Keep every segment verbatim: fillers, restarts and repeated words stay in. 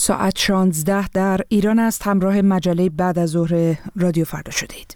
ساعت شانزده در ایران است. همراه مجله بعد از ظهر رادیو فردا شدید.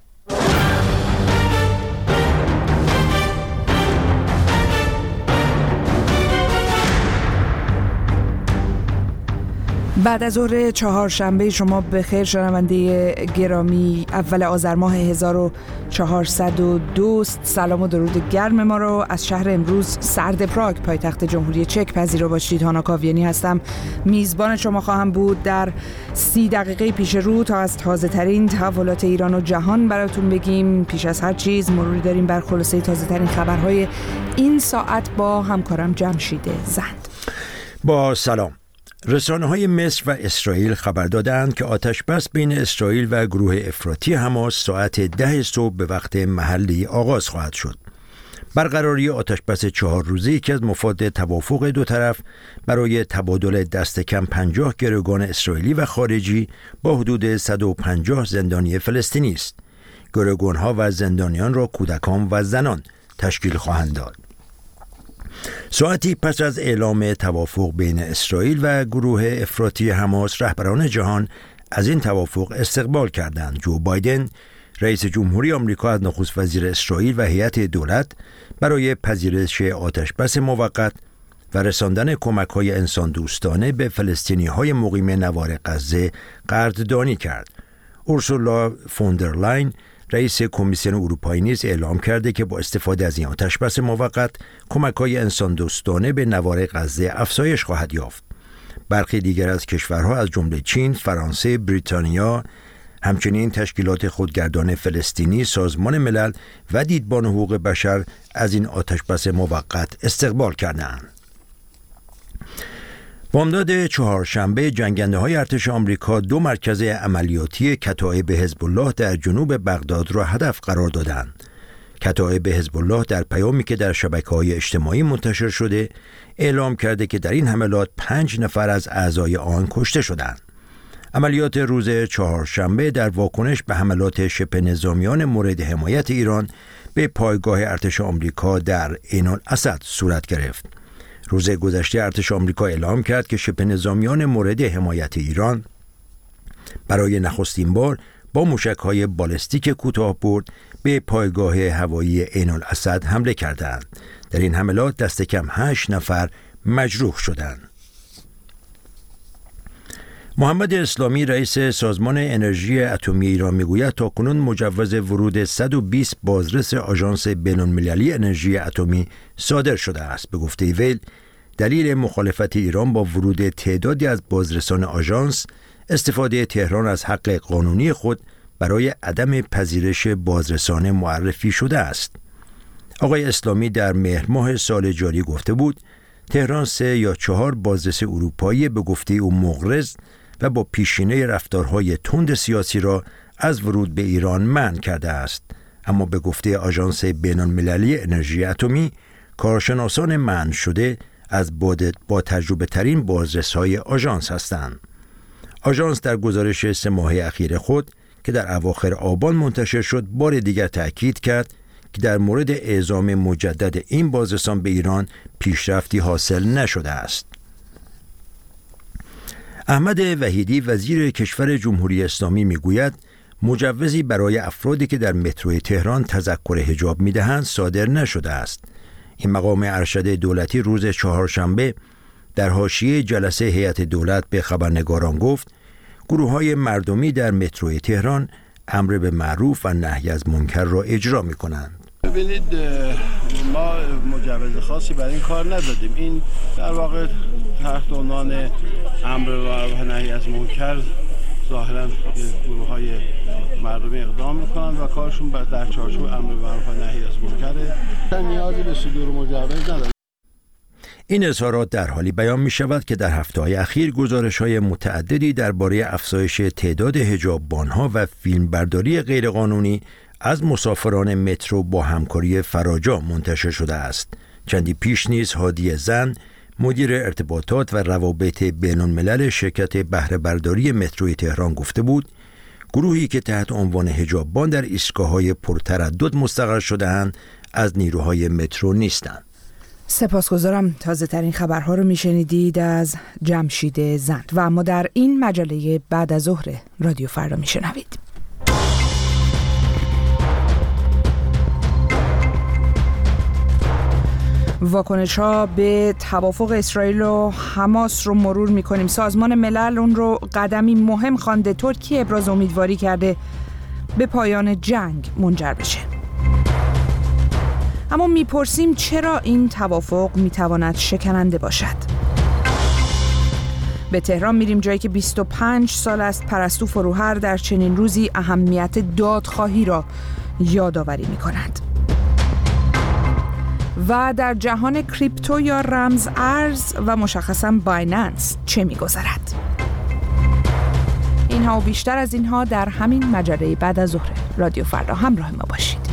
بعد از ظهر چهارشنبه شما بخیر شنونده گرامی. اول آذر ماه هزار و چهارصد و دو. سلام و درود گرم ما رو از شهر امروز سرد پراگ پایتخت جمهوری چک پذیرا باشید. هانا کاویانی هستم، میزبان شما خواهم بود در سی دقیقه پیش رو تا از تازه ترین تحولات ایران و جهان براتون بگیم. پیش از هر چیز مروری داریم بر خلاصه تازه ترین خبرهای این ساعت با همکارم جمشید زند. با سلام. رسانه‌های مصر و اسرائیل خبر دادند که آتش‌بس بین اسرائیل و گروه افراطی حماس ساعت ده صبح به وقت محلی آغاز خواهد شد. برقراری آتش‌بس چهار روزه یکی از مفاد توافق دو طرف برای تبادل دست کم پنجاه گروگان اسرائیلی و خارجی با حدود صد و پنجاه زندانی فلسطینی است. گروگان‌ها و زندانیان را کودکان و زنان تشکیل خواهند داد. ساعتی پس از اعلام توافق بین اسرائیل و گروه افراطی حماس، رهبران جهان از این توافق استقبال کردند. جو بایدن رئیس جمهوری آمریکا از نخست وزیر اسرائیل و هیئت دولت برای پذیرش آتش‌بس موقت و رساندن کمک‌های انسان دوستانه به فلسطینی‌های مقیم نوار غزه قدردانی کرد. اورسولا فوندرلاین رئیس کمیسیون اروپایی نیز اعلام کرده که با استفاده از این آتش‌بس موقت کمک‌های انسان دوستانه به نوار غزه افزایش خواهد یافت. برخی دیگر از کشورها از جمله چین، فرانسه، بریتانیا، همچنین تشکیلات خودگردان فلسطینی، سازمان ملل و دیدبان حقوق بشر از این آتش‌بس موقت استقبال کردند. بامداد چهارشنبه جنگنده‌های ارتش آمریکا دو مرکز عملیاتی کتایب حزب الله در جنوب بغداد را هدف قرار دادند. کتایب حزب الله در پیامی که در شبکه‌های اجتماعی منتشر شده اعلام کرده که در این حملات پنج نفر از اعضای آن کشته شدند. عملیات روز چهارشنبه در واکنش به حملات شبه نظامیان مورد حمایت ایران به پایگاه ارتش آمریکا در عین الاسد صورت گرفت. روز گذشته ارتش آمریکا اعلام کرد که شبه نظامیان مورد حمایت ایران برای نخستین بار با موشک‌های بالستیک کوتاه‌برد به پایگاه هوایی عین الاسد حمله کردند. در این حملات دست کم هشت نفر مجروح شدند. محمد اسلامی رئیس سازمان انرژی اتمی ایران میگوید تاکنون مجوز ورود صد و بیست بازرس آژانس بین‌المللی انرژی اتمی صادر شده است. به گفته وی دلیل مخالفت ایران با ورود تعدادی از بازرسان آژانس استفاده تهران از حق قانونی خود برای عدم پذیرش بازرسان معرفی شده است. آقای اسلامی در مهر ماه سال جاری گفته بود تهران سه یا چهار بازرس اروپایی به گفته او مغرض و با پیشینه رفتارهای تند سیاسی را از ورود به ایران منع کرده است، اما به گفته آژانس بین‌المللی انرژی اتمی کارشناسان منع شده از با تجربه ترین بازرس‌های آژانس هستند. آژانس در گزارش سه ماهه اخیر خود که در اواخر آبان منتشر شد بار دیگر تأکید کرد که در مورد اعزام مجدد این بازرسان به ایران پیشرفتی حاصل نشده است. احمد وحیدی وزیر کشور جمهوری اسلامی میگوید مجوزی برای افرادی که در متروی تهران تذکر حجاب میدهند صادر نشده است. این مقام ارشد دولتی روز چهارشنبه در حاشیه جلسه هیئت دولت به خبرنگاران گفت گروه‌های مردمی در متروی تهران امر به معروف و نهی از منکر را اجرا می‌کنند. ببینید ما مجوز خاصی برای این کار ندادیم. این در واقع تحت عنوان امر به معروف و نهی از منکر ظاهراً گروه‌های مردمی اقدام می‌کنند و کارشون در چارچوب امر به معروف و نهی از منکره. نیازی به صدور مجوز نداره. این اظهارات در حالی بیان می شود که در هفته‌های اخیر گزارش‌های متعددی درباره افزایش تعداد حجاببان‌ها و فیلمبرداری غیرقانونی از مسافران مترو با همکاری فراجا منتشر شده است. چندی پیش نیز هادی زن مدیر ارتباطات و روابط بین‌الملل شرکت بهره برداری متروی تهران گفته بود گروهی که تحت عنوان حجاببان در ایستگاه‌های پرتردد مستقر شده‌اند از نیروهای مترو نیستند. سپاسگزارم. تازه ترین خبرها رو میشنیدید از جمشید زند و اما در این مجله بعد از ظهر رادیو فردا میشنوید. واکنش ها به توافق اسرائیل و حماس رو مرور میکنیم. سازمان ملل اون رو قدمی مهم خوانده. ترکیه ابراز امیدواری کرده به پایان جنگ منجر بشه. اما میپرسیم چرا این توافق میتواند شکننده باشد؟ به تهران میریم، جایی که بیست و پنج سال است پرستو فروهر در چنین روزی اهمیت دادخواهی را یادآوری میکند. و در جهان کریپتو یا رمز ارز و مشخصاً بایننس چه میگذرد؟ اینها و بیشتر از اینها در همین مجله بعد از ظهر رادیو فردا. همراه ما باشید.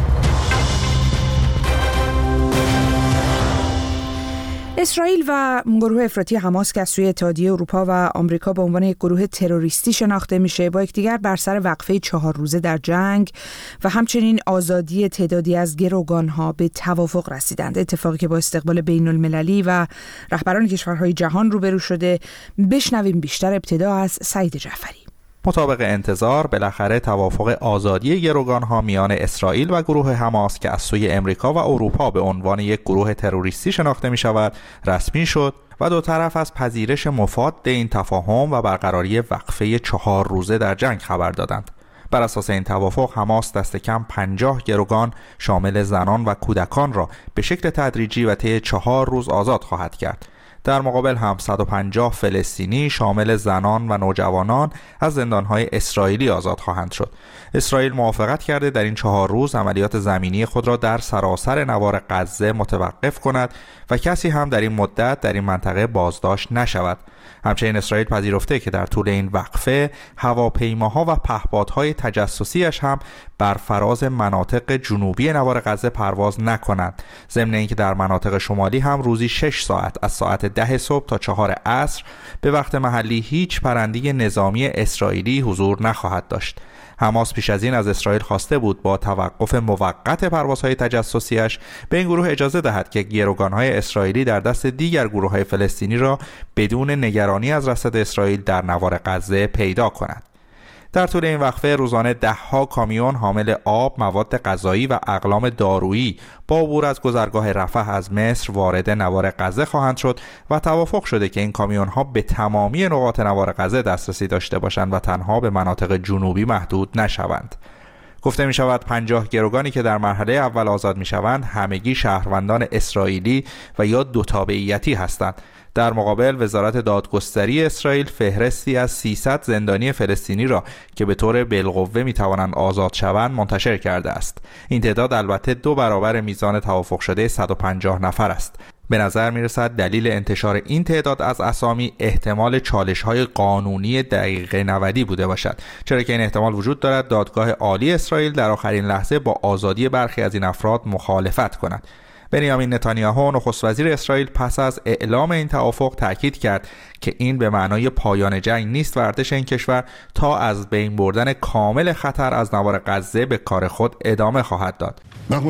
اسرائیل و گروه افراطی حماس که از سوی اتحادیه اروپا و آمریکا به عنوان یک گروه تروریستی شناخته میشه، با یکدیگر بر سر وقفه چهار روزه در جنگ و همچنین آزادی تعدادی از گروگانها به توافق رسیدند. اتفاقی که با استقبال بین المللی و رهبران کشورهای جهان روبرو شده. بشنویم بیشتر ابتدا از سعید جعفری. مطابق انتظار بالاخره توافق آزادی گروگانها میان اسرائیل و گروه حماس که از سوی امریکا و اروپا به عنوان یک گروه تروریستی شناخته می شود رسمی شد و دو طرف از پذیرش مفاد این تفاهم و برقراری وقفه چهار روزه در جنگ خبر دادند. بر اساس این توافق حماس دست کم پنجاه گروگان شامل زنان و کودکان را به شکل تدریجی و طی چهار روز آزاد خواهد کرد. در مقابل هم صد و پنجاه فلسطینی شامل زنان و نوجوانان از زندانهای اسرائیلی آزاد خواهند شد. اسرائیل موافقت کرده در این چهار روز عملیات زمینی خود را در سراسر نوار غزه متوقف کند و کسی هم در این مدت در این منطقه بازداشت نشود. همچنین اسرائیل پذیرفته که در طول این وقفه هواپیماها و پهپادهای تجسسیش هم بر فراز مناطق جنوبی نوار غزه پرواز نکنند. ضمن اینکه در مناطق شمالی هم روزی شش ساعت از ساعت ده صبح تا چهار عصر به وقت محلی هیچ پرنده نظامی اسرائیلی حضور نخواهد داشت. حماس پیش از این از اسرائیل خواسته بود با توقف موقت پروازهای تجسسیش به این گروه اجازه دهد که گروگانهای اسرائیلی در دست دیگر گروههای فلسطینی را بدون نگرانی از رصد اسرائیل در نوار غزه پیدا کند. در طول این وقفه روزانه ده ها کامیون حامل آب، مواد غذایی و اقلام دارویی با عبور از گذرگاه رفح از مصر وارد نوار غزه خواهند شد و توافق شده که این کامیون ها به تمامی نقاط نوار غزه دسترسی داشته باشند و تنها به مناطق جنوبی محدود نشوند. گفته می شود پنجاه گروگانی که در مرحله اول آزاد می شوند همگی شهروندان اسرائیلی و یا دو تابعیتی هستند. در مقابل وزارت دادگستری اسرائیل فهرستی از سیصد زندانی فلسطینی را که به طور بالقوه می توانند آزاد شوند منتشر کرده است. این تعداد البته دو برابر میزان توافق شده صد و پنجاه نفر است. به نظر می رسد دلیل انتشار این تعداد از اسامی احتمال چالش‌های قانونی دقیقه نودی بوده باشد، چرا که این احتمال وجود دارد دادگاه عالی اسرائیل در آخرین لحظه با آزادی برخی از این افراد مخالفت کند. بنیامین نتانیاهو نخست وزیر اسرائیل پس از اعلام این توافق تاکید کرد که این به معنای پایان جنگ نیست و ارتش این کشور تا از بین بردن کامل خطر از نوار غزه به کار خود ادامه خواهد داد.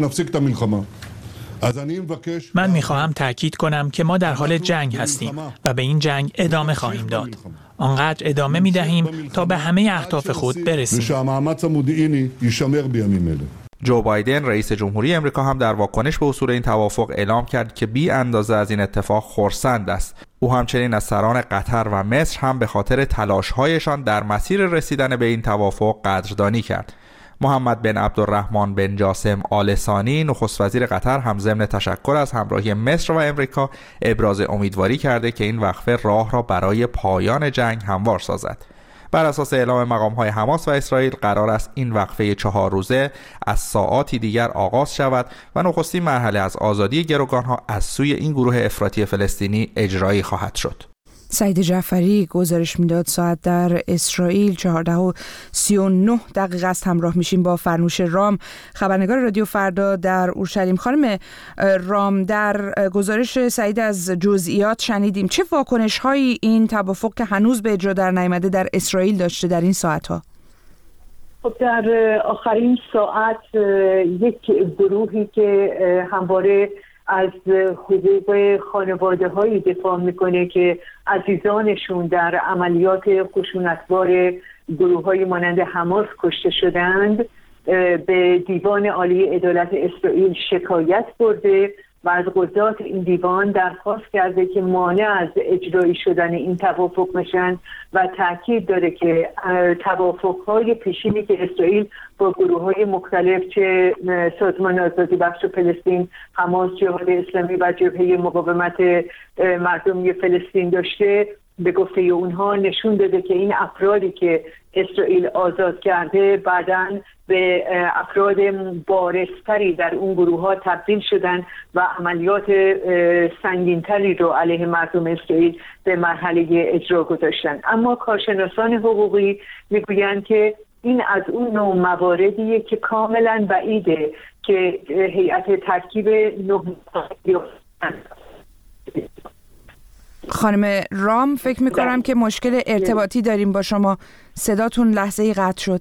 من میخواهم تاکید کنم که ما در حال جنگ هستیم و به این جنگ ادامه خواهیم داد. آنقدر ادامه میدهیم تا به همه اهداف خود برسیم. جو بایدن رئیس جمهوری امریکا هم در واکنش به حصول این توافق اعلام کرد که بی اندازه از این اتفاق خرسند است. او همچنین از سران قطر و مصر هم به خاطر تلاش‌هایشان در مسیر رسیدن به این توافق قدردانی کرد. محمد بن عبدالرحمن بن جاسم آل ثانی نخست وزیر قطر هم ضمن تشکر از همراهی مصر و امریکا ابراز امیدواری کرده که این وقفه راه را برای پایان جنگ هموار سازد. بر اساس اعلام مقام‌های حماس و اسرائیل قرار است این وقفه چهار روزه از ساعاتی دیگر آغاز شود و نخستین مرحله از آزادی گروگان‌ها از سوی این گروه افراطی فلسطینی اجرایی خواهد شد. سعید جعفری گزارش میداد. ساعت در اسرائیل چهارده و سی و نه دقیقه است. همراه میشیم با فرنوش رام، خبرنگار رادیو فردا در اورشلیم. خانم رام، در گزارش سعید از جزئیات شنیدیم. چه واکنش هایی این توافق که هنوز به اجرا در نیامده در اسرائیل داشته در این ساعت ها؟ خب در آخرین ساعت یک گروهی که همواره از حقوق خانواده هایی دفاع میکنه که عزیزانشون در عملیات خشونتبار گروه های مانند حماس کشته شدند، به دیوان عالی عدالت اسرائیل شکایت برده و از قضات این دیوان درخواست کرده که مانع از اجرایی شدن این توافق بشن و تاکید داره که توافق‌های پیشینی که اسرائیل با گروه‌های مختلف، چه سازمان آزادی بخش فلسطین، حماس، جهاد اسلامی و جبهه مقاومت مردمی فلسطین داشته، به گفته اونها نشون داده که این افرادی که اسرائیل آزاد کرده بعداً به افراد بارزتری در اون گروه ها تبدیل شدن و عملیات سنگینتری رو علیه مردم اسرائیل به مرحله اجرا گذاشتن. اما کارشناسان حقوقی میگویند که این از اون نوع مواردیه که کاملا بعیده که هیئت ترکیب نه خانم رام، فکر میکنم که مشکل ارتباطی داریم با شما. صداتون لحظه ای قطع شد.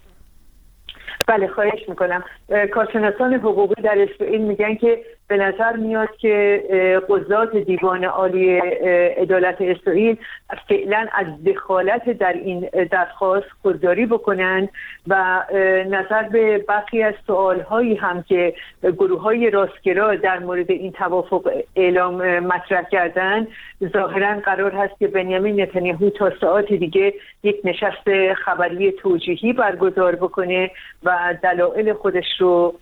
بله، خواهش میکنم. کارشناسان حقوقی در اسرائیل میگن که به نظر میاد که قضات دیوان عالی عدالت اسرائیل فعلا از دخالت در این درخواست خودداری بکنند و نظر به برخی از سوالهایی هم که گروه‌های راستگرا در مورد این توافق اعلام مطرح کردن، ظاهرا قرار هست که بنیامین نتانیاهو تا ساعت دیگه یک نشست خبری توجیهی برگزار بکنه و دلایل خودش رو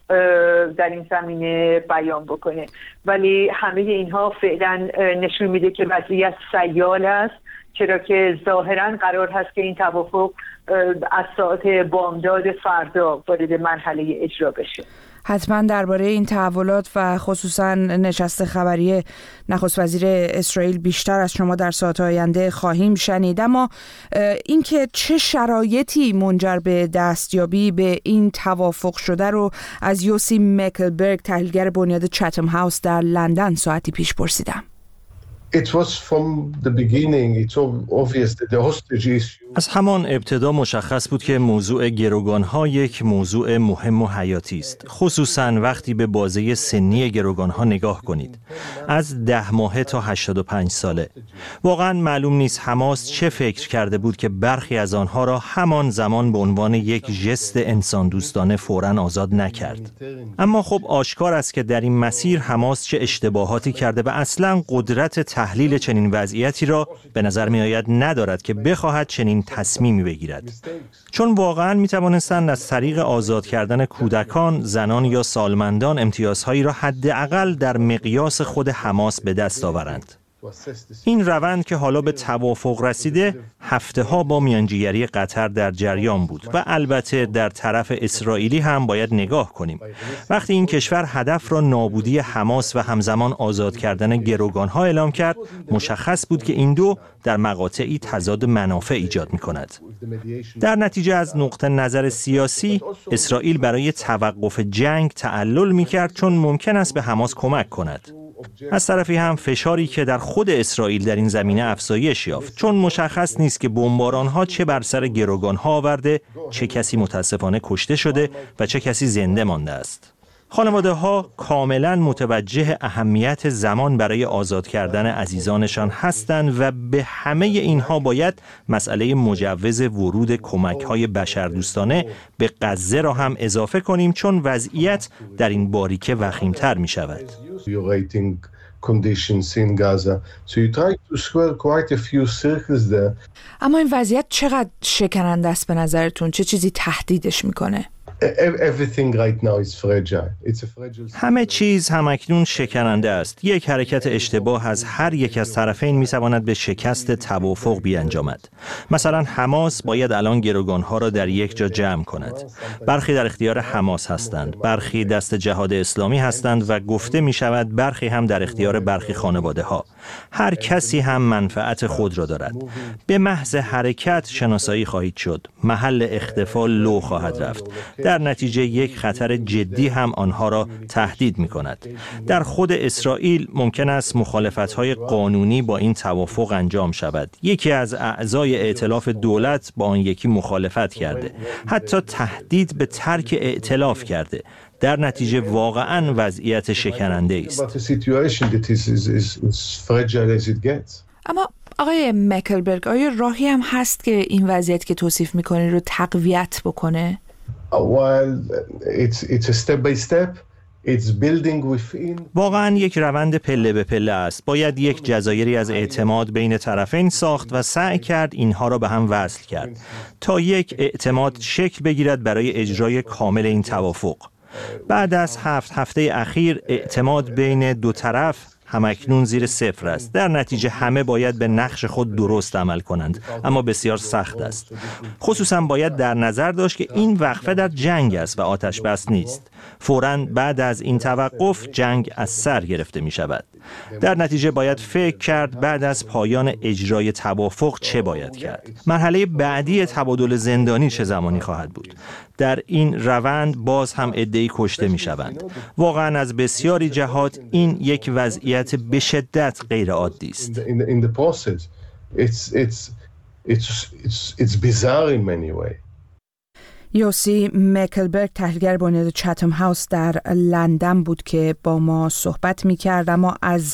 در این زمینه بیان بکنه. ولی همه اینها فعلا نشون میده که وضعیت سیال است، چرا که ظاهرا قرار هست که این توافق از ساعت بامداد فردا وارد مرحله اجرا بشه. حتما درباره این تحولات و خصوصا نشست خبری نخست وزیر اسرائیل بیشتر از شما در ساعت آینده خواهیم شنید. اما اینکه چه شرایطی منجر به دستیابی به این توافق شده رو از یوسی مکلبرگ، تحلیلگر بنیاد چتم هاوس در لندن، ساعتی پیش پرسیدم. It was from the beginning, it's obvious that the hostage issue. از همان ابتدا مشخص بود که موضوع گروگان‌ها یک موضوع مهم و حیاتی است، خصوصاً وقتی به بازه سنی گروگان‌ها نگاه کنید، از ده ماهه تا هشتاد و پنج ساله. واقعاً معلوم نیست حماس چه فکر کرده بود که برخی از آنها را همان زمان به عنوان یک ژست انسان دوستانه فوراً آزاد نکرد. اما خب آشکار است که در این مسیر حماس چه اشتباهاتی کرده و اصلاً قدرت تحلیل چنین وضعیتی را به نظر می آید ندارد که بخواهد چنین تصمیمی بگیرد، چون واقعاً می توانستند از طریق آزاد کردن کودکان، زنان یا سالمندان امتیازهایی را حداقل در مقیاس خود حماس به دست آورند. این روند که حالا به توافق رسیده هفته ها با میانجیگری قطر در جریان بود و البته در طرف اسرائیلی هم باید نگاه کنیم. وقتی این کشور هدف را نابودی حماس و همزمان آزاد کردن گروگان ها اعلام کرد، مشخص بود که این دو در مقاطعی تضاد منافع ایجاد می کند. در نتیجه از نقطه نظر سیاسی، اسرائیل برای توقف جنگ تعلل می کرد چون ممکن است به حماس کمک کند. از طرفی هم فشاری که در خود اسرائیل در این زمینه افزایش یافت، چون مشخص نیست که بمباران‌ها چه بر سر گروگان‌ها آورده، چه کسی متاسفانه کشته شده و چه کسی زنده مانده است. خانواده‌ها کاملا متوجه اهمیت زمان برای آزاد کردن عزیزانشان هستند و به همه اینها باید مسئله مجوز ورود کمک‌های بشردوستانه به غزه را هم اضافه کنیم، چون وضعیت در این باریکه وخیم‌تر می‌شود. اما این وضعیت چقدر شکننده است به نظرتون؟ چه چیزی تهدیدش میکنه؟ همه چیز همکنون شکننده است. یک حرکت اشتباه از هر یک از طرفین میتواند به شکست توافق بیانجامد. مثلا حماس باید الان گروگانها را در یک جا جمع کند. برخی در اختیار حماس هستند، برخی دست جهاد اسلامی هستند و گفته می شود برخی هم در اختیار برخی خانواده ها. هر کسی هم منفعت خود را دارد. به محض حرکت شناسایی خواهید شد. محل اختفا لو خواهد رفت. در نتیجه یک خطر جدی هم آنها را تهدید می‌کند. در خود اسرائیل ممکن است مخالفت‌های قانونی با این توافق انجام شود. یکی از اعضای ائتلاف دولت با آن یکی مخالفت کرده. حتی تهدید به ترک ائتلاف کرده. در نتیجه واقعاً وضعیت شکننده است. اما آقای مکلبرگ، آیا راهی هم هست که این وضعیت که توصیف میکنی رو تقویت بکنه؟ واقعاً یک روند پله به پله است. باید یک جزایری از اعتماد بین طرفین ساخت و سعی کرد اینها را به هم وصل کرد تا یک اعتماد شکل بگیرد برای اجرای کامل این توافق. بعد از هفت هفته اخیر اعتماد بین دو طرف همکنون زیر صفر است. در نتیجه همه باید به نقش خود درست عمل کنند، اما بسیار سخت است. خصوصا باید در نظر داشت که این وقفه در جنگ است و آتش بس نیست. فوراً بعد از این توقف جنگ از سر گرفته می شود. در نتیجه باید فکر کرد بعد از پایان اجرای توافق چه باید کرد. مرحله بعدی تبادل زندانی چه زمانی خواهد بود؟ در این روند باز هم عده‌ای کشته می شوند. واقعا از بسیاری جهات این یک وضعیت به شدت غیر عادی است. یوسی مکلبرگ، تحلیلگر بنیاد چتم هاوس در لندن بود که با ما صحبت می کرد. اما از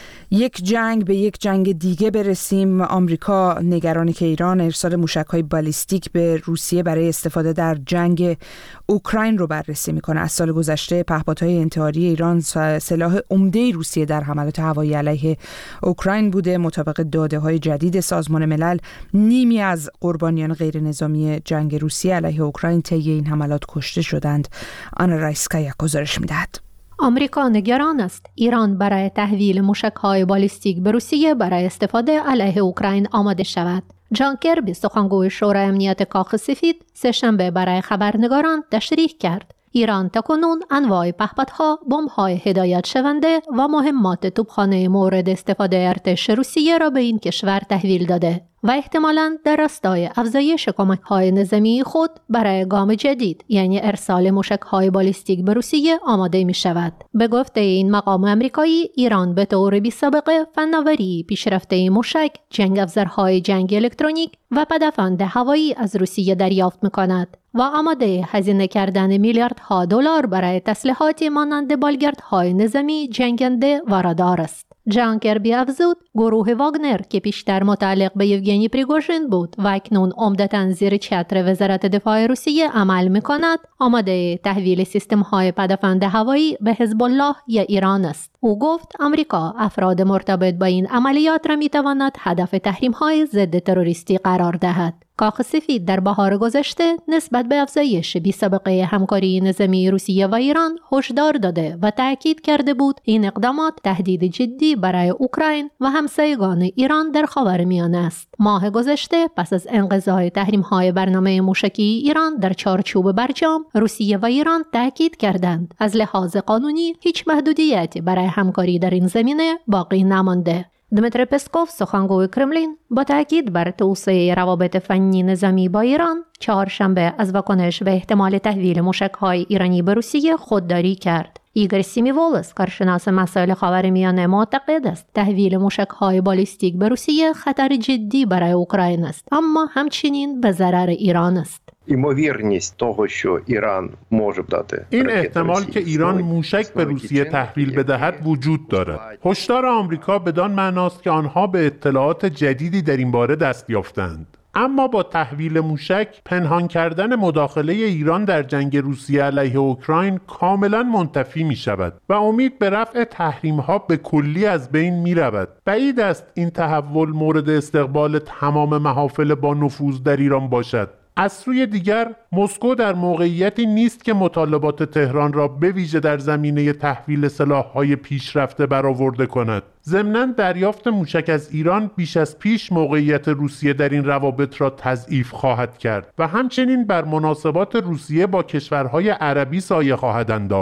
یک جنگ به یک جنگ دیگه برسیم. آمریکا نگرانه که ایران ارسال موشک‌های بالیستیک به روسیه برای استفاده در جنگ اوکراین رو بررسی میکنه. از سال گذشته پهپادهای انتحاری ایران سلاح عمده روسیه در حملات هوایی علیه اوکراین بوده. مطابق داده‌های جدید سازمان ملل، نیمی از قربانیان غیر نظامی جنگ روسیه علیه اوکراین طی این حملات کشته شدند. آنا رایسکایا گزارش میدهد. آمریکا نگران است ایران برای تحویل موشک‌های بالیستیک به روسیه برای استفاده علیه اوکراین آماده شود. جان کربی، سخنگوی شورای امنیت کاخ سفید، سه‌شنبه برای خبرنگاران تشریح کرد ایران تاکنون انواع پهپادها، بمب‌های هدایت شونده و مهمات توپخانه مورد استفاده ارتش روسیه را به این کشور تحویل داده و احتمالاً در راستای افزایش کمک‌های نظامی خود برای گام جدید، یعنی ارسال موشک‌های بالیستیک به روسیه، آماده می‌شود. به گفته این مقام آمریکایی، ایران به طور بی‌سابقه فناوری پیشرفته موشک، جنگ افزارهای جنگ الکترونیک و پدافند هوایی از روسیه دریافت می‌کند و آماده هزینه کردن میلیاردها دلار برای تسلیحاتی مانند بالگردهای نظامی جنگنده و رادار است. جان کربی افزود گروه واگنر که پیشتر متعلق به یوگنی پریگوژین بود و اکنون عمدتاً زیر چتر وزارت دفاع روسیه عمل می‌کند، آماده تحویل سیستم‌های پدافند هوایی به حزب الله یا ایران است. او گفت آمریکا افراد مرتبط با این عملیات را می‌تواند هدف تحریم‌های ضد تروریستی قرار دهد. کاخ سفید در بهار گذشته نسبت به افزایش بی‌سابقه همکاری نظامی روسیه و ایران هشدار داده و تأکید کرده بود این اقدامات تهدید جدی برای اوکراین و همسایگان ایران در خاورمیانه است. ماه گذشته پس از انقضای تحریم‌های برنامه موشکی ایران در چارچوب برجام، روسیه و ایران تأکید کردند از لحاظ قانونی هیچ محدودیتی برای همکاری در این زمینه باقی نمانده. دمیتری پسکوف، سخنگوی کرملین، با تاکید بر توسعه روابط فنی نظامی با ایران، چهارشنبه از واکنش به احتمال تحویل موشک‌های ایرانی به روسیه خودداری کرد. ایگور سیمیولوس، کارشناس مسائل خاورمیانه، معتقد است تحویل موشک‌های بالیستیک به روسیه خطر جدی برای اوکراین است، اما همچنین به ضرر ایران است. یموویرنیست того, що ایران може дати این احتمال که ایران موشک به روسیه تحویل بدهد وجود دارد. هشدار آمریکا بدان معناست که آنها به اطلاعات جدیدی در این باره دست یافتند. اما با تحویل موشک، پنهان کردن مداخله ایران در جنگ روسیه علیه اوکراین کاملا منتفی می شود و امید به رفع تحریم ها به کلی از بین می رود. بعید است این تحول مورد استقبال تمام محافل با نفوذ در ایران باشد. از سوی دیگر، مسکو در موقعیتی نیست که مطالبات تهران را به ویژه در زمینه تحویل سلاح‌های پیشرفته برآورده کند. ضمناً دریافت موشک از ایران بیش از پیش موقعیت روسیه در این روابط را تضعیف خواهد کرد و همچنین بر مناسبات روسیه با کشورهای عربی سایه خواهد انداخت.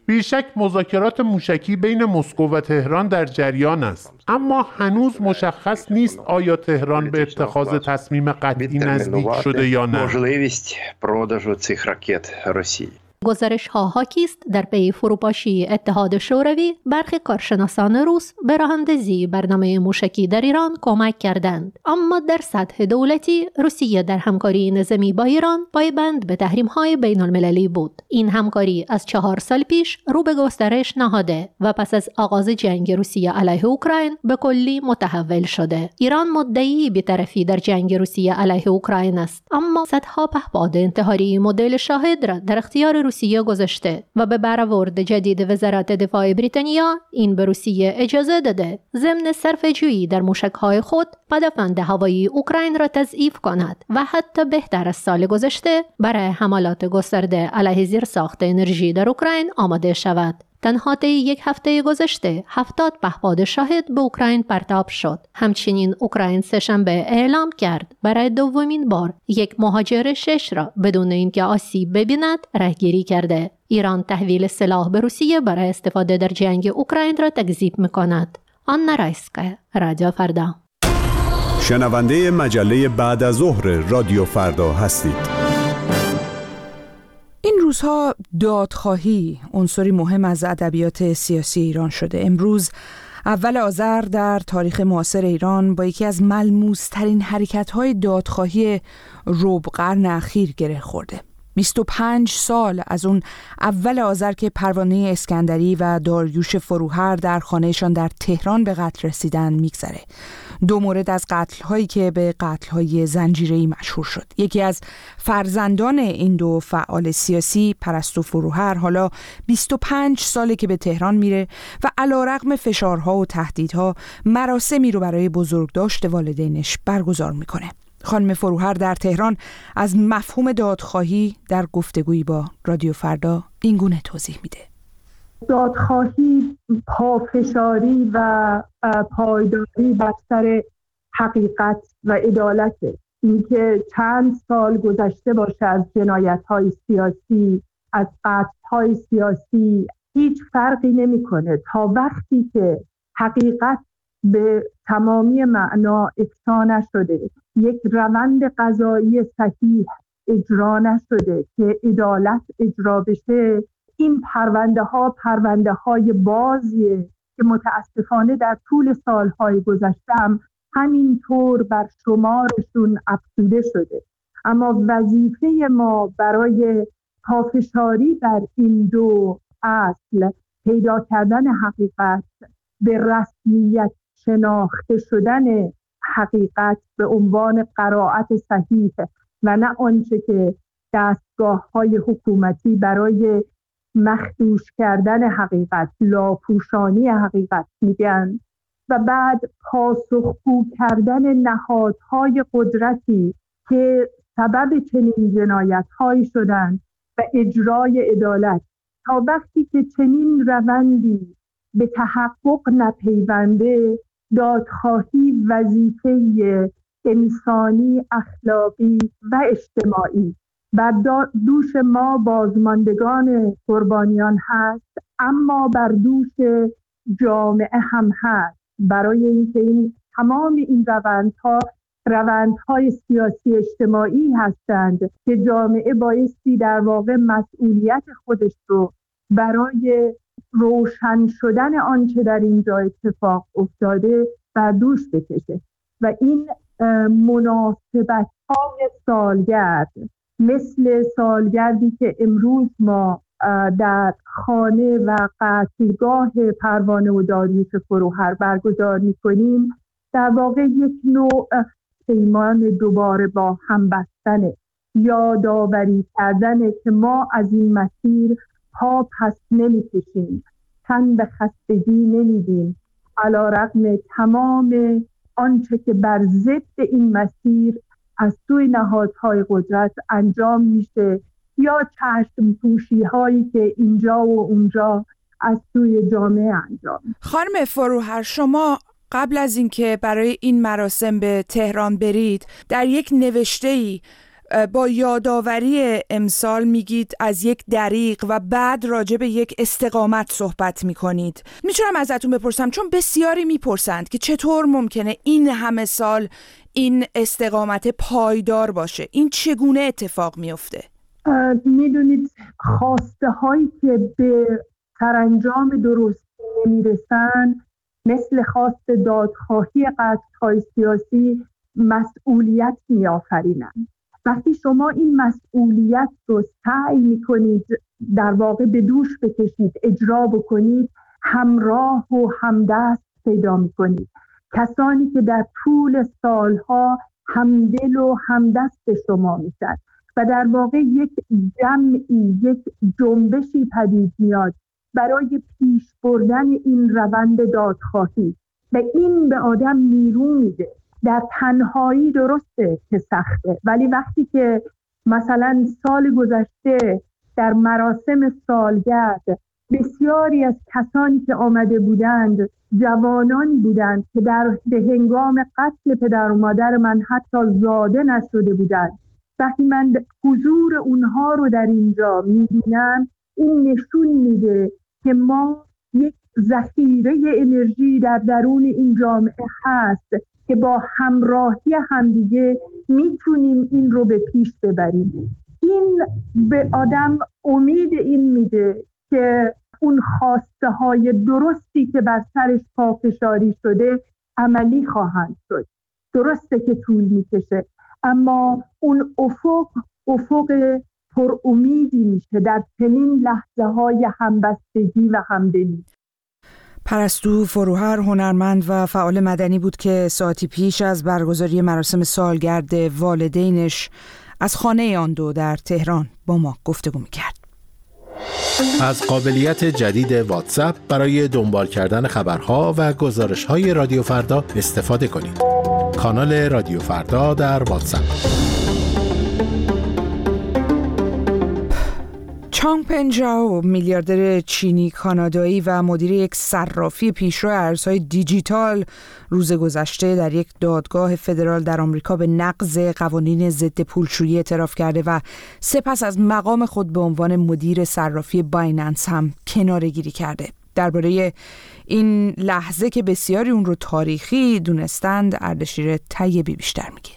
بیشک مذاکرات موشکی بین مسکو و تهران در جریان است، اما هنوز مشخص نیست آیا تهران به اتخاذ تصمیم قطعی نزدیک شده یا نه. گزارش ها حاکی است در پی فروپاشی اتحاد شوروی برخی کارشناسان روس به راه‌اندازی برنامه موشکی در ایران کمک کردند، اما در سطح دولتی روسیه در همکاری نظامی با ایران پایبند به تحریم‌های بین‌المللی بود. این همکاری از چهار سال پیش رو به گسترش نهاده و پس از آغاز جنگ روسیه علیه اوکراین به کلی متحول شده. ایران مدعی بی‌طرفی در جنگ روسیه علیه اوکراین است، اما صدها پهپاد انتحاری مدل شاهد را در اختیار روسیه گذاشته و به برآورد جدید وزارت دفاع بریتانیا این به روسیه اجازه داده ضمن صرفه‌جویی در موشک‌های خود پدافند هوایی اوکراین را تضعیف کند و حتی بهتر از سال گذشته برای حملات گسترده علیه زیرساخت انرژی در اوکراین آماده شود. تنها طی یک هفته گذشته هفتاد پهپاد شاهد به اوکراین پرتاب شد. همچنین اوکراین سه‌شنبه اعلام کرد برای دومین بار یک مهاجر شش را بدون اینکه آسیب ببیند رهگیری کرده. ایران تحویل سلاح به روسیه برای استفاده در جنگ اوکراین را تکذیب می‌کند. آنا رایسکا، رادیو فردا. شنونده مجله بعد از ظهر رادیو فردا هستید. این روزها دادخواهی عنصری مهم از ادبیات سیاسی ایران شده. امروز اول آذر در تاریخ معاصر ایران با یکی از ملموس‌ترین حرکت‌های دادخواهی ربع قرن اخیر گره خورده. بیست و پنج سال از اون اول آذر که پروانه اسکندری و داریوش فروهر در خانهشان در تهران به قتل رسیدن میگذره. دو مورد از قتل‌هایی که به قتل‌های زنجیره‌ای مشهور شد. یکی از فرزندان این دو فعال سیاسی، پرستو فروهر، حالا بیست و پنج ساله که به تهران میره و علیرغم فشارها و تهدیدها مراسمی رو برای بزرگداشت والدینش برگزار میکنه. خانم فروهر در تهران از مفهوم دادخواهی در گفتگویی با رادیو فردا این گونه توضیح میده. دادخواهی پافشاری و پایداری بر سر حقیقت و عدالت، اینکه چند سال گذشته باشه از جنایت‌های سیاسی، از قتل‌های سیاسی، هیچ فرقی نمی‌کنه تا وقتی که حقیقت به تمامی معنا افشا نشده، یک روند قضایی صحیح اجرا نشده که عدالت اجرا بشه، این پرونده ها پرونده های بازیه که متاسفانه در طول سالهای گذشته هم همینطور بر شمارشون افزوده شده. اما وظیفه ما برای پافشاری بر این دو اصل، پیدا کردن حقیقت، به رسمیت شناخته شدن حقیقت به عنوان قرائت صحیح و نه آنچه که دستگاه‌های حکومتی برای مخدوش کردن حقیقت، لاپوشانی حقیقت میگن، و بعد پاسخگو کردن نهادهای قدرتی که سبب چنین جنایت‌هایی شدند و اجرای عدالت. تا وقتی که چنین روندی به تحقق نپیونده، دادخواهی وظیفه انسانی، اخلاقی و اجتماعی بر دوش ما بازماندگان قربانیان هست، اما بر دوش جامعه هم هست، برای اینکه این تمام این روندها روندهای سیاسی اجتماعی هستند که جامعه بایستی در واقع مسئولیت خودش رو برای روشن شدن آنچه در اینجا اتفاق افتاده بر دوش بکشه. و این مناسبت‌های سالگرد، مثل سالگردی که امروز ما در خانه و قتلگاه پروانه و داریوش فروهر برگزار می‌کنیم، در واقع یک نوع پیمان دوباره با هم بستنه، یادآوری کردنه که ما از این مسیر پا پس نمی‌کشیم، تن به خستگی نمیدیم، علی‌رغم تمام آنچه که بر ضد این مسیر از سوی نهادهای قدرت انجام میشه یا چشم پوشی هایی که اینجا و اونجا از سوی جامعه انجام. خانم فروهر، شما قبل از اینکه برای این مراسم به تهران برید در یک نوشته‌ای با یادآوری امسال میگید از یک دریغ و بعد راجع به یک استقامت صحبت میکنید. میتونم ازتون بپرسم، چون بسیاری میپرسند که چطور ممکنه این همه سال این استقامت پایدار باشه، این چگونه اتفاق میفته؟ میدونید خواسته هایی که به سرانجام درست نمیرسن مثل خواست دادخواهی قطع‌های سیاسی مسئولیت میآفرینند. وقتی شما این مسئولیت رو سعی میکنید در واقع به دوش بکشید، اجرا بکنید، همراه و همدست پیدا میکنید. کسانی که در طول سالها همدل و همدست شما میشن و در واقع یک جمعی، یک جنبشی پدید میاد برای پیش بردن این روند دادخواهی و این به آدم نیرو میده. در تنهایی درسته که سخته، ولی وقتی که مثلا سال گذشته در مراسم سالگرد بسیاری از کسانی که آمده بودند جوانانی بودند که در به هنگام قتل پدر و مادر من حتی زاده نشده بودند، وقتی من حضور اونها رو در اینجا میبینم این نشون میده که ما یک ذخیره انرژی در درون این جامعه هست که با همراهی همدیگه میتونیم این رو به پیش ببریم. این به آدم امید این میده که اون خواسته های درستی که بر سرش پافشاری شده عملی خواهند شد. درسته که طول میکشه، اما اون افق افق پر امیدی میشه در چنین لحظه های همبستگی و همدلی. پرستو فروهر هنرمند و فعال مدنی بود که ساعتی پیش از برگزاری مراسم سالگرد والدینش از خانه آن دو در تهران با ما گفتگو میکرد. از قابلیت جدید واتساپ برای دنبال کردن خبرها و گزارش‌های رادیو فردا استفاده کنید. کانال رادیو فردا در واتساپ. چانگ پنجاو، میلیاردر چینی کانادایی و مدیر یک صرافی پیشرو ارزهای دیجیتال، روز گذشته در یک دادگاه فدرال در آمریکا به نقض قوانین ضد پولشویی اعتراف کرده و سپس از مقام خود به عنوان مدیر صرافی بایننس هم کناره‌گیری کرده. درباره این لحظه که بسیاری اون رو تاریخی دونستند، اردشیر طیبی بیشتر میگه.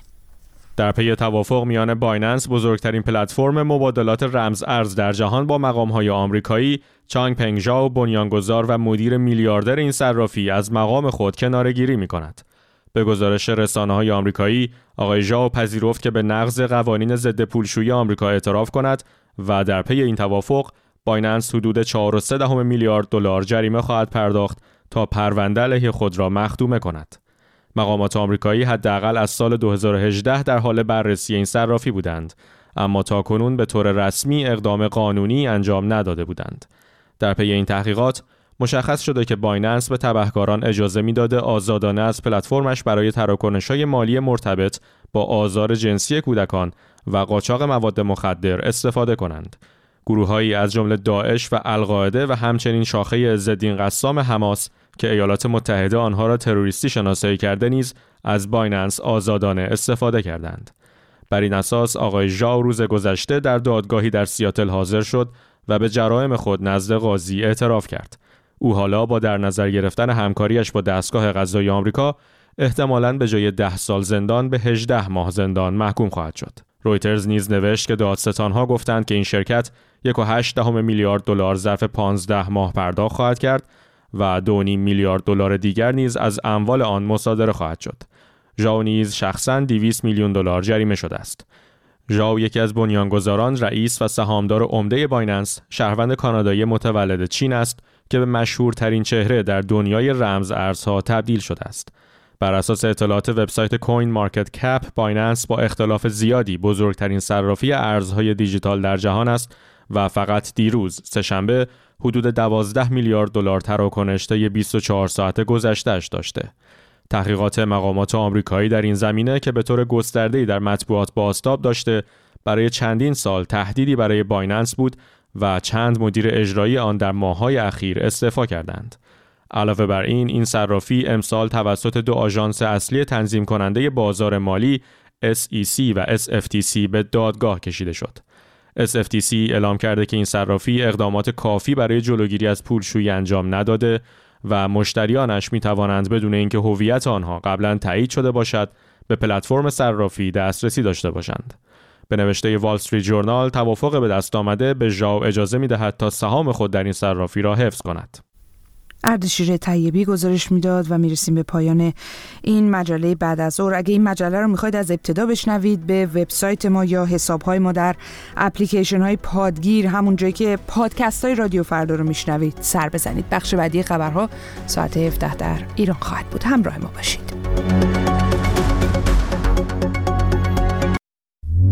در پی توافق میان بایننس، بزرگترین پلتفرم مبادلات رمز ارز در جهان، با مقام‌های آمریکایی، چانگ پنگژاو، بنیانگذار و مدیر میلیاردر این صرافی، از مقام خود کناره‌گیری می‌کند. به گزارش رسانه‌های آمریکایی، آقای ژائو پذیرفت که به نقض قوانین ضد پولشویی آمریکا اعتراف کند و در پی این توافق بایننس حدود چهار و سه دهم میلیارد دلار جریمه خواهد پرداخت تا پرونده علیه خود را مخدومه کند. مقامات آمریکایی حداقل از سال دو هزار و هجده در حال بررسی این صرافی بودند، اما تاکنون به طور رسمی اقدام قانونی انجام نداده بودند. در پی این تحقیقات مشخص شده که بایننس به تبهکاران اجازه میداده آزادانه از پلتفرمش برای تراکنش‌های مالی مرتبط با آزار جنسی کودکان و قاچاق مواد مخدر استفاده کنند. گروه‌هایی از جمله داعش و القاعده و همچنین شاخه عزالدین قسام حماس که ایالات متحده آنها را تروریستی شناسایی کرده نیز از بایننس آزادانه استفاده کردند. بر این اساس آقای ژائو روز گذشته در دادگاهی در سیاتل حاضر شد و به جرایم خود نزد قاضی اعتراف کرد. او حالا با در نظر گرفتن همکاریش با دستگاه قضایی آمریکا احتمالاً به جای ده سال زندان به هجده ماه زندان محکوم خواهد شد. رویترز نیز نوشت که دادستانها گفتند که این شرکت یک و هشت دهم میلیارد دلار ظرف پانزده ماه پرداخت خواهد کرد و دو و نیم میلیارد دلار دیگر نیز از اموال آن مصادره خواهد شد. ژائو نیز شخصاً دویست میلیون دلار جریمه شده است. ژائو یکی از بنیانگذاران، رئیس و سهامدار عمده بایننس، شهروند کانادایی متولد چین است که به مشهورترین چهره در دنیای رمز ارزها تبدیل شده است. بر اساس اطلاعات وبسایت کوین مارکت کپ، بایننس با اختلاف زیادی بزرگترین صرافی ارزهای دیجیتال در جهان است و فقط دیروز سه‌شنبه حدود دوازده میلیارد دلار تراکنش طی بیست و چهار ساعت گذشته‌اش داشته. تحقیقات مقامات آمریکایی در این زمینه که به طور گسترده‌ای در مطبوعات بازتاب داشته، برای چندین سال تهدیدی برای بایننس بود و چند مدیر اجرایی آن در ماه‌های اخیر استعفا کردند. علاوه بر این، این صرافی امسال توسط دو آژانس اصلی تنظیم کننده بازار مالی اس ای سی و اس اف تی سی به دادگاه کشیده شد. اس اف تی سی اعلام کرده که این صرافی اقدامات کافی برای جلوگیری از پولشویی انجام نداده و مشتریانش می توانند بدون اینکه هویت آنها قبلا تایید شده باشد به پلتفرم صرافی دسترسی داشته باشند. به نوشته وال استریت جورنال، توافق به دست آمده به ژائو اجازه می دهد تا سهام خود در این صرافی را حفظ کند. اردشیر طیبی گزارش میداد و میرسیم به پایان این مجله بعد از ظهر. اگه این مجله رو میخواید از ابتدا بشنوید، به وبسایت ما یا حساب‌های ما در اپلیکیشن های پادگیر، همون جایی که پادکست های رادیو فردا رو میشنوید، سر بزنید. بخش بعدی خبرها ساعت هفده در ایران خواهد بود. همراه ما باشید.